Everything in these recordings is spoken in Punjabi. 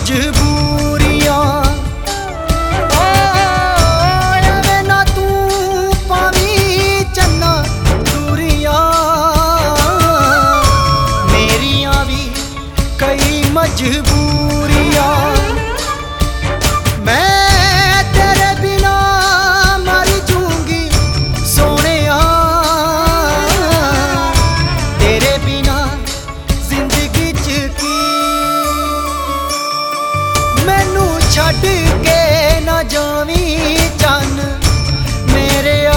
ਮਜਬੂਰੀਆਂ ਐਵੇਂ ਨਾ ਤੂੰ ਪਾਵੀਂ ਚੰਨਾ ਦੂਰੀਆਂ ਮੇਰੀਆਂ ਵੀ ਕਈ ਮਜਬੂਰੀਆਂ ਮੈਂ ਤੇਰੇ ਬਿਨਾ ਮਰ ਜੂੰਗੀ ਸੋਹਣਿਆ ਤੇਰੇ ਬਿਨਾ ਜ਼ਿੰਦਗੀ ਚ ਕੀ ਮੈਨੂੰ ਛੱਡ ਕੇ ਨਾ ਜਾਵੀਂ ਚੰਨ ਮੇਰਿਆ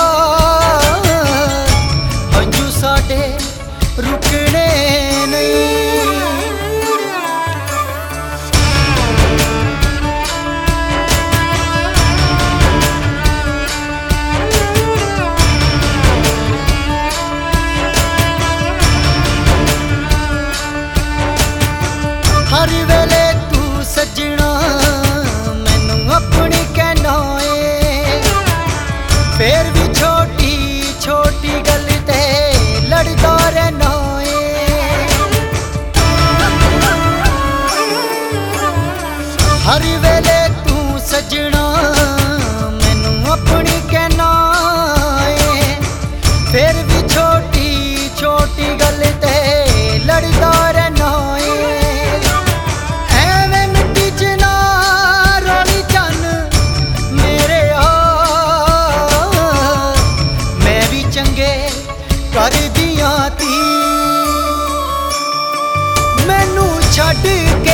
ਹੰਝੂ ਸਾਡੇ ਰੁਕਣੇ ਨਹੀਂ हर वेले तू सजना मैनू अपनी कहना है फिर भी छोटी छोटी गल ते लड़दा रहना है हर वेले तू सजना मैनू अपनी कहना है फिर भी छोटी छोटी गल ते लड़दा रहना है कर दिया ती मैनू छड्ड के